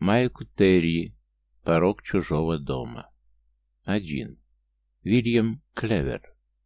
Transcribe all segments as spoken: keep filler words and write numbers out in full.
Майкл Терри. Порог чужого дома. один. Вильям Клевер.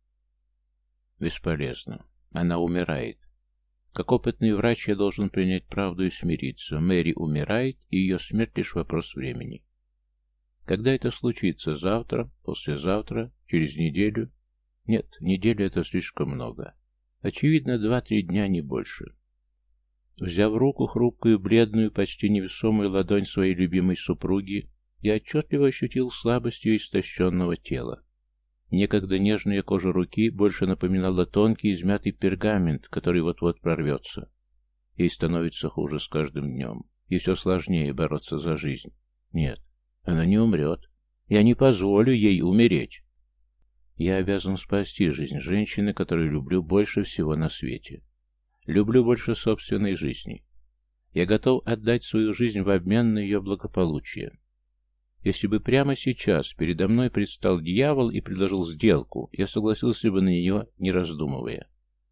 Бесполезно. Она умирает. Как опытный врач я должен принять правду и смириться. Мэри умирает, и ее смерть лишь вопрос времени. Когда это случится? Завтра? Послезавтра? Через неделю? Нет, неделя — это слишком много. Очевидно, два-три дня, не больше. Взяв в руку хрупкую, бледную, почти невесомую ладонь своей любимой супруги, я отчетливо ощутил слабость ее истощенного тела. Некогда нежная кожа руки больше напоминала тонкий измятый пергамент, который вот-вот прорвется. Ей становится хуже с каждым днем, и все сложнее бороться за жизнь. Нет, она не умрет. Я не позволю ей умереть. Я обязан спасти жизнь женщины, которую люблю больше всего на свете. Люблю больше собственной жизни. Я готов отдать свою жизнь в обмен на ее благополучие. Если бы прямо сейчас передо мной предстал дьявол и предложил сделку, я согласился бы на нее, не раздумывая.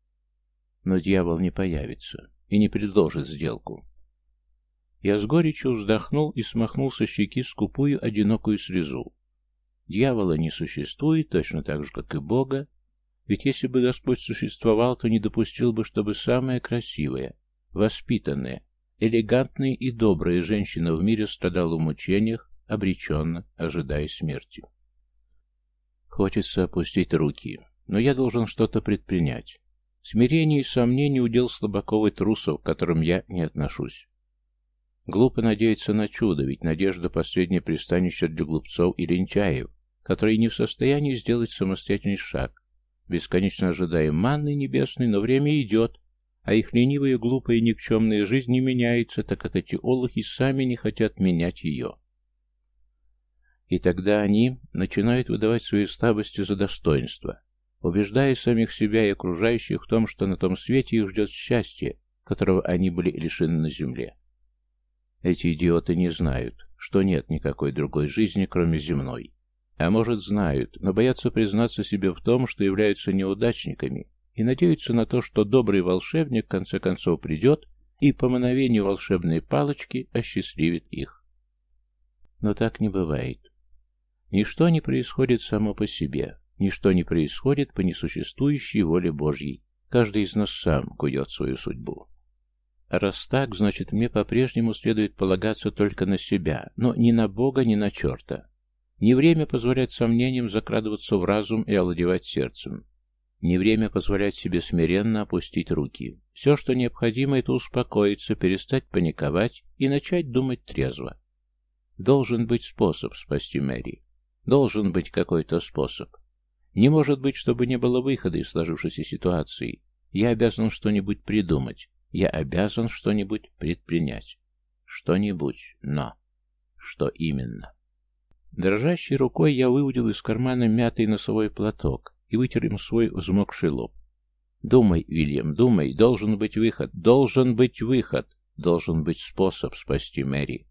Но дьявол не появится и не предложит сделку. Я с горечью вздохнул и смахнул со щеки скупую одинокую слезу. Дьявола не существует, точно так же, как и Бога, ведь если бы Господь существовал, то не допустил бы, чтобы самая красивая, воспитанная, элегантная и добрая женщина в мире страдала в мучениях, обреченно, ожидая смерти. Хочется опустить руки, но я должен что-то предпринять. Смирение и сомнение — удел слабаков и трусов, к которым я не отношусь. Глупо надеяться на чудо, ведь надежда — последнее пристанище для глупцов и лентяев, которые не в состоянии сделать самостоятельный шаг, бесконечно ожидая манны небесной, но время идет, а их ленивая, глупая и никчемная жизнь не меняется, так как эти олухи сами не хотят менять ее. И тогда они начинают выдавать свои слабости за достоинство, убеждая самих себя и окружающих в том, что на том свете их ждет счастье, которого они были лишены на земле. Эти идиоты не знают, что нет никакой другой жизни, кроме земной. А может, знают, но боятся признаться себе в том, что являются неудачниками, и надеются на то, что добрый волшебник в конце концов придет и по мановению волшебной палочки осчастливит их. Но так не бывает. Ничто не происходит само по себе, ничто не происходит по несуществующей воле Божьей. Каждый из нас сам кует свою судьбу. А раз так, значит, мне по-прежнему следует полагаться только на себя, но ни на Бога, ни на черта. Не время позволять сомнениям закрадываться в разум и овладевать сердцем. Не время позволять себе смиренно опустить руки. Все, что необходимо, это успокоиться, перестать паниковать и начать думать трезво. Должен быть способ спасти Мэри. Должен быть какой-то способ. Не может быть, чтобы не было выхода из сложившейся ситуации. Я обязан что-нибудь придумать. Я обязан что-нибудь предпринять. Что-нибудь, но... Что именно? Дрожащей рукой я выудил из кармана мятый носовой платок и вытер им свой взмокший лоб. Думай, Уильям, думай, должен быть выход, должен быть выход, должен быть способ спасти Мэри.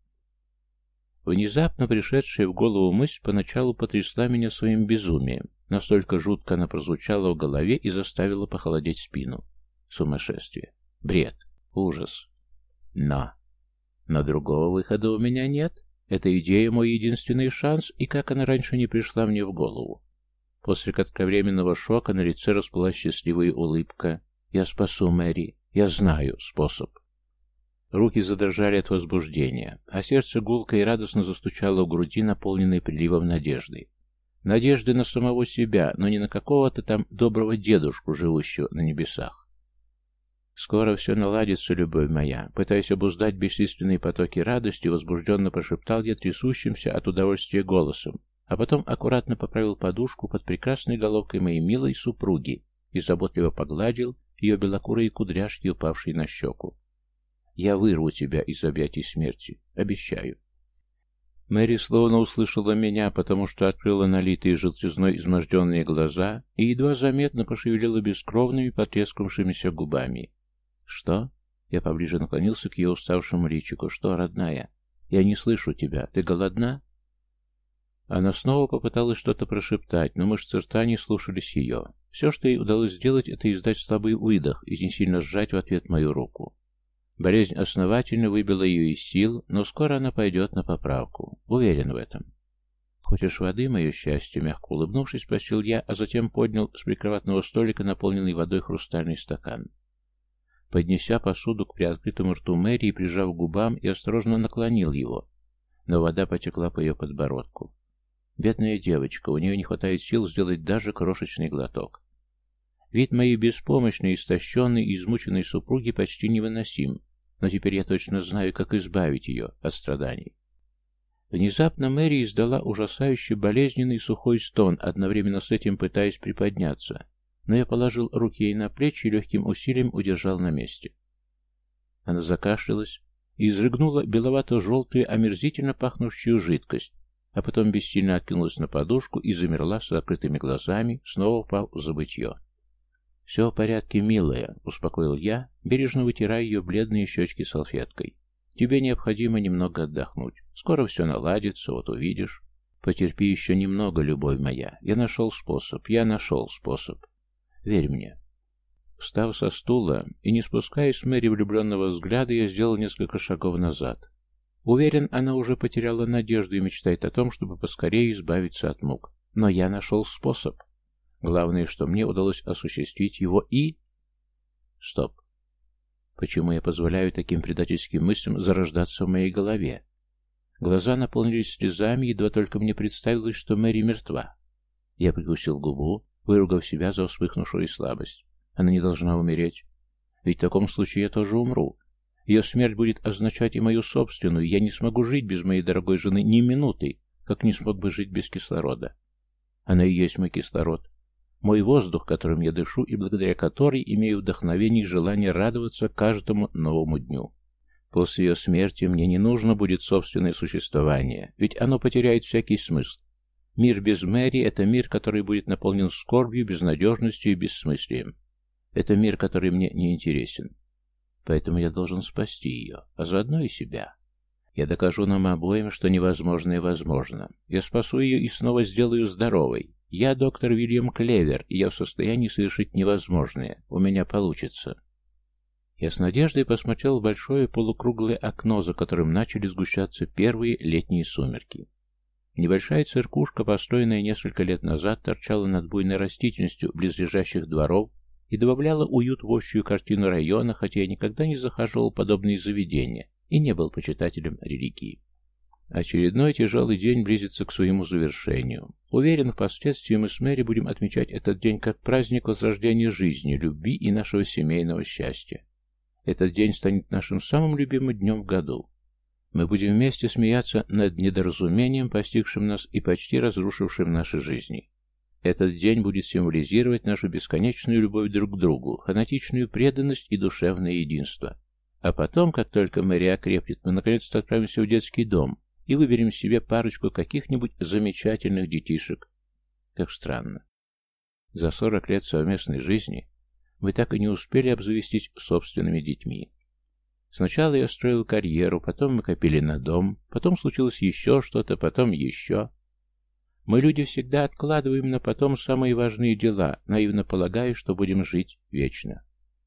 Внезапно пришедшая в голову мысль поначалу потрясла меня своим безумием. Настолько жутко она прозвучала в голове и заставила похолодеть спину. Сумасшествие. Бред. Ужас. Но. Но другого выхода у меня нет. Эта идея мой единственный шанс, и как она раньше не пришла мне в голову. После кратковременного шока на лице расплылась счастливая улыбка. Я спасу Мэри. Я знаю способ. Руки задрожали от возбуждения, а сердце гулко и радостно застучало в груди, наполненной приливом надежды. Надежды на самого себя, но не на какого-то там доброго дедушку, живущего на небесах. «Скоро все наладится, любовь моя», пытаясь обуздать бесчисленные потоки радости, возбужденно прошептал я трясущимся от удовольствия голосом, а потом аккуратно поправил подушку под прекрасной головкой моей милой супруги и заботливо погладил ее белокурые кудряшки, упавшие на щеку. «Я вырву тебя из объятий смерти, обещаю». Мэри словно услышала меня, потому что открыла налитые желтизной изможденные глаза и едва заметно пошевелила бескровными потрескавшимися губами. «Что?» Я поближе наклонился к ее уставшему личику. «Что, родная? Я не слышу тебя. Ты голодна?» Она снова попыталась что-то прошептать, но мышцы рта не слушались ее. Все, что ей удалось сделать, это издать слабый выдох и не сильно сжать в ответ мою руку. Болезнь основательно выбила ее из сил, но скоро она пойдет на поправку. Уверен в этом. «Хочешь воды, мое счастье?» — мягко улыбнувшись, спросил я, а затем поднял с прикроватного столика наполненный водой хрустальный стакан. Поднеся посуду к приоткрытому рту Мэри и прижав к губам, я осторожно наклонил его, но вода потекла по ее подбородку. Бедная девочка, у нее не хватает сил сделать даже крошечный глоток. Вид моей беспомощной, истощенной и измученной супруги почти невыносим, но теперь я точно знаю, как избавить ее от страданий. Внезапно Мэри издала ужасающий болезненный сухой стон, одновременно с этим пытаясь приподняться, но я положил руки ей на плечи и легким усилием удержал на месте. Она закашлялась и изрыгнула беловато-желтую, омерзительно пахнущую жидкость, а потом бессильно откинулась на подушку и замерла с закрытыми глазами, снова упав в забытье. «Все в порядке, милая», — успокоил я, бережно вытирая ее бледные щечки салфеткой. «Тебе необходимо немного отдохнуть. Скоро все наладится, вот увидишь. Потерпи еще немного, любовь моя. Я нашел способ, я нашел способ. Верь мне». Встав со стула и не спуская с Мэри влюбленного взгляда, я сделал несколько шагов назад. Уверен, она уже потеряла надежду и мечтает о том, чтобы поскорее избавиться от мук. Но я нашел способ. Главное, что мне удалось осуществить его и... Стоп. Почему я позволяю таким предательским мыслям зарождаться в моей голове? Глаза наполнились слезами, едва только мне представилось, что Мэри мертва. Я прикусил губу, выругав себя за вспыхнувшую слабость. Она не должна умереть. Ведь в таком случае я тоже умру. Ее смерть будет означать и мою собственную, я не смогу жить без моей дорогой жены ни минуты, как не смог бы жить без кислорода. Она и есть мой кислород. Мой воздух, которым я дышу и благодаря которой имею вдохновение и желание радоваться каждому новому дню. После ее смерти мне не нужно будет собственное существование, ведь оно потеряет всякий смысл. Мир без Мэри — это мир, который будет наполнен скорбью, безнадежностью и бессмыслием. Это мир, который мне не интересен. Поэтому я должен спасти ее, а заодно и себя. Я докажу нам обоим, что невозможное возможно. Я спасу ее и снова сделаю здоровой. Я доктор Уильям Клевер, и я в состоянии совершить невозможное. У меня получится. Я с надеждой посмотрел в большое полукруглое окно, за которым начали сгущаться первые летние сумерки. Небольшая церквушка, построенная несколько лет назад, торчала над буйной растительностью близлежащих дворов и добавляла уют в общую картину района, хотя я никогда не захаживал в подобные заведения и не был почитателем религии. Очередной тяжелый день близится к своему завершению. Уверен, впоследствии мы с Мэри будем отмечать этот день как праздник возрождения жизни, любви и нашего семейного счастья. Этот день станет нашим самым любимым днем в году. Мы будем вместе смеяться над недоразумением, постигшим нас и почти разрушившим наши жизни. Этот день будет символизировать нашу бесконечную любовь друг к другу, фанатичную преданность и душевное единство. А потом, как только Мэри окрепнет, мы наконец-то отправимся в детский дом и выберем себе парочку каких-нибудь замечательных детишек. Как странно. За сорок лет совместной жизни мы так и не успели обзавестись собственными детьми. Сначала я строил карьеру, потом мы копили на дом, потом случилось еще что-то, потом еще. Мы, люди, всегда откладываем на потом самые важные дела, наивно полагая, что будем жить вечно.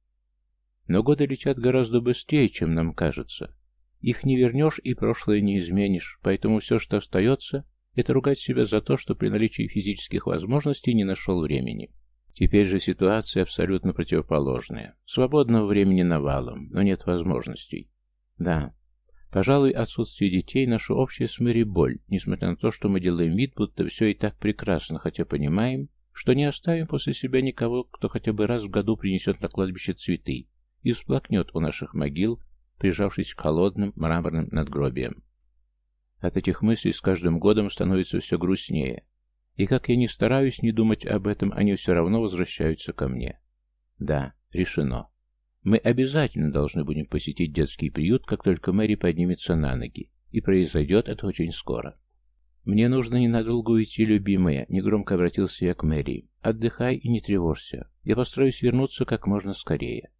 Но годы летят гораздо быстрее, чем нам кажется. Их не вернешь и прошлое не изменишь, поэтому все, что остается, это ругать себя за то, что при наличии физических возможностей не нашел времени. Теперь же ситуация абсолютно противоположная. Свободного времени навалом, но нет возможностей. Да, пожалуй, отсутствие детей – наша общая с Мэри боль, несмотря на то, что мы делаем вид, будто все и так прекрасно, хотя понимаем, что не оставим после себя никого, кто хотя бы раз в году принесет на кладбище цветы и всплакнет у наших могил, прижавшись к холодным мраморным надгробиям. От этих мыслей с каждым годом становится все грустнее, и как я ни стараюсь не думать об этом, они все равно возвращаются ко мне. Да, решено. Мы обязательно должны будем посетить детский приют, как только Мэри поднимется на ноги, и произойдет это очень скоро. «Мне нужно ненадолго уйти, любимая», — негромко обратился я к Мэри. «Отдыхай и не тревожься. Я постараюсь вернуться как можно скорее».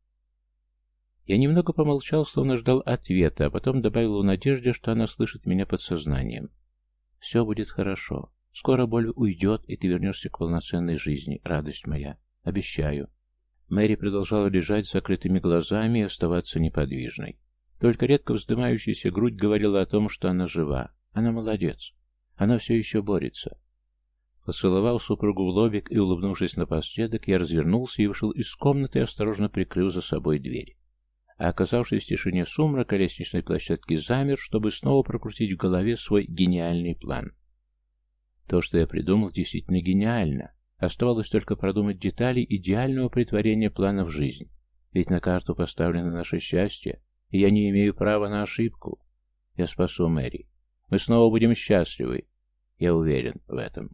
Я немного помолчал, словно ждал ответа, а потом добавил в надежде, что она слышит меня подсознанием. «Все будет хорошо. Скоро боль уйдет, и ты вернешься к полноценной жизни, радость моя. Обещаю». Мэри продолжала лежать с закрытыми глазами и оставаться неподвижной. Только редко вздымающаяся грудь говорила о том, что она жива. Она молодец. Она все еще борется. Поцеловал супругу в лобик и, улыбнувшись напоследок, я развернулся и вышел из комнаты, осторожно прикрыв за собой дверь. А оказавшись в тишине сумрака лестничной площадки, замер, чтобы снова прокрутить в голове свой гениальный план. То, что я придумал, действительно гениально. Оставалось только продумать детали идеального претворения плана в жизнь. Ведь на карту поставлено наше счастье, и я не имею права на ошибку. Я спасу Мэри. Мы снова будем счастливы. Я уверен в этом.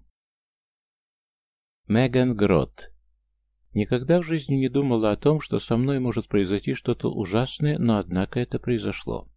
Меган Грот. Никогда в жизни не думала о том, что со мной может произойти что-то ужасное, но однако это произошло.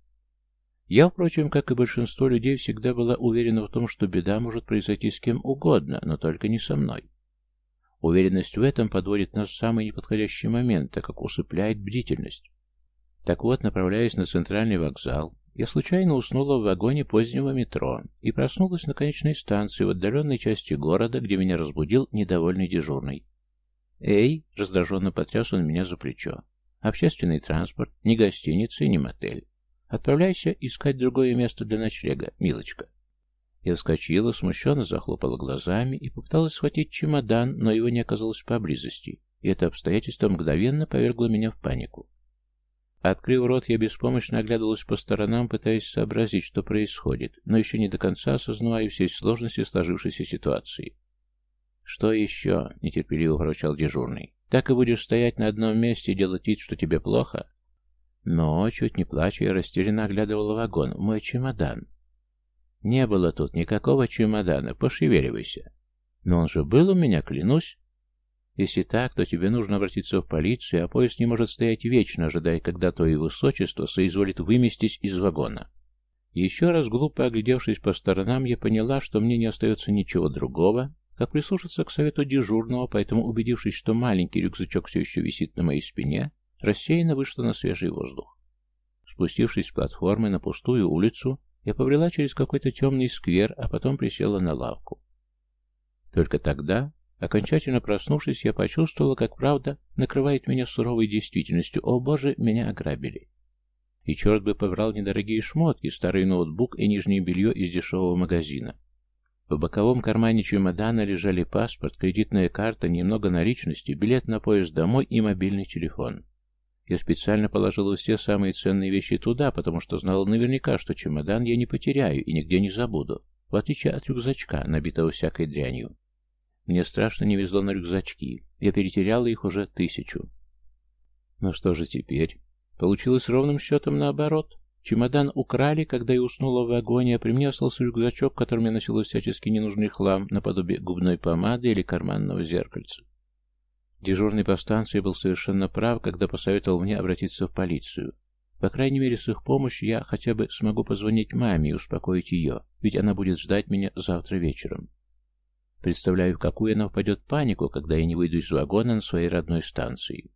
Я, впрочем, как и большинство людей, всегда была уверена в том, что беда может произойти с кем угодно, но только не со мной. Уверенность в этом подводит нас в самый неподходящий момент, так как усыпляет бдительность. Так вот, направляясь на центральный вокзал, я случайно уснула в вагоне позднего метро и проснулась на конечной станции в отдаленной части города, где меня разбудил недовольный дежурный. «Эй!» — раздраженно потряс он меня за плечо. «Общественный транспорт, ни гостиница и ни мотель. Отправляйся искать другое место для ночлега, милочка». Я вскочила, смущенно захлопала глазами и попыталась схватить чемодан, но его не оказалось поблизости, и это обстоятельство мгновенно повергло меня в панику. Открыв рот, я беспомощно оглядывалась по сторонам, пытаясь сообразить, что происходит, но еще не до конца осознавая все сложности сложившейся ситуации. «Что еще?» — нетерпеливо ворчал дежурный. «Так и будешь стоять на одном месте и делать вид, что тебе плохо?» Но, чуть не плача, я растерянно оглядывала вагон. Мой чемодан. Не было тут никакого чемодана, пошевеливайся. Но он же был у меня, клянусь. Если так, то тебе нужно обратиться в полицию, а поезд не может стоять вечно, ожидая, когда твое высочество соизволит выместись из вагона. Еще раз глупо оглядевшись по сторонам, я поняла, что мне не остается ничего другого, как прислушаться к совету дежурного, поэтому, убедившись, что маленький рюкзачок все еще висит на моей спине, рассеянно вышла на свежий воздух. Спустившись с платформы на пустую улицу, я побрела через какой-то темный сквер, а потом присела на лавку. Только тогда, окончательно проснувшись, я почувствовала, как правда накрывает меня суровой действительностью. О боже, меня ограбили. И черт бы побрал недорогие шмотки, старый ноутбук и нижнее белье из дешевого магазина. В боковом кармане чемодана лежали паспорт, кредитная карта, немного наличности, билет на поезд домой и мобильный телефон. Я специально положила все самые ценные вещи туда, потому что знала наверняка, что чемодан я не потеряю и нигде не забуду, в отличие от рюкзачка, набитого всякой дрянью. Мне страшно не везло на рюкзачки. Я перетеряла их уже тысячу. Но что же теперь? Получилось ровным счетом наоборот. Чемодан украли, когда я уснула в вагоне, а при мне остался рюкзачок, в котором я носила всячески ненужный хлам, наподобие губной помады или карманного зеркальца. Дежурный по станции был совершенно прав, когда посоветовал мне обратиться в полицию. По крайней мере, с их помощью я хотя бы смогу позвонить маме и успокоить ее, ведь она будет ждать меня завтра вечером. Представляю, в какую она впадет в панику, когда я не выйду из вагона на своей родной станции.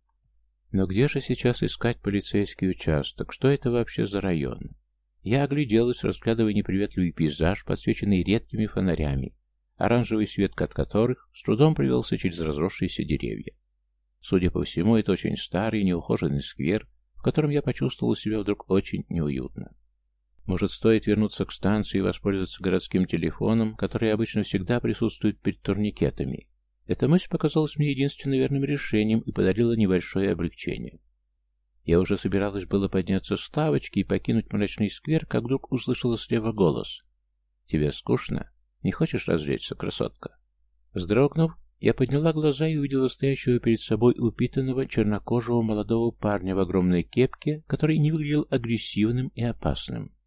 Но где же сейчас искать полицейский участок? Что это вообще за район? Я огляделась, разглядывая неприветливый пейзаж, подсвеченный редкими фонарями, оранжевый свет от которых с трудом пробился через разросшиеся деревья. Судя по всему, это очень старый, неухоженный сквер, в котором я почувствовала себя вдруг очень неуютно. Может, стоит вернуться к станции и воспользоваться городским телефоном, который обычно всегда присутствует перед турникетами. Эта мысль показалась мне единственно верным решением и подарила небольшое облегчение. Я уже собиралась было подняться с лавочки и покинуть мрачный сквер, как вдруг услышала слева голос. «Тебе скучно? Не хочешь развлечься, красотка?» Вздрогнув, я подняла глаза и увидела стоящего перед собой упитанного чернокожего молодого парня в огромной кепке, который не выглядел агрессивным и опасным.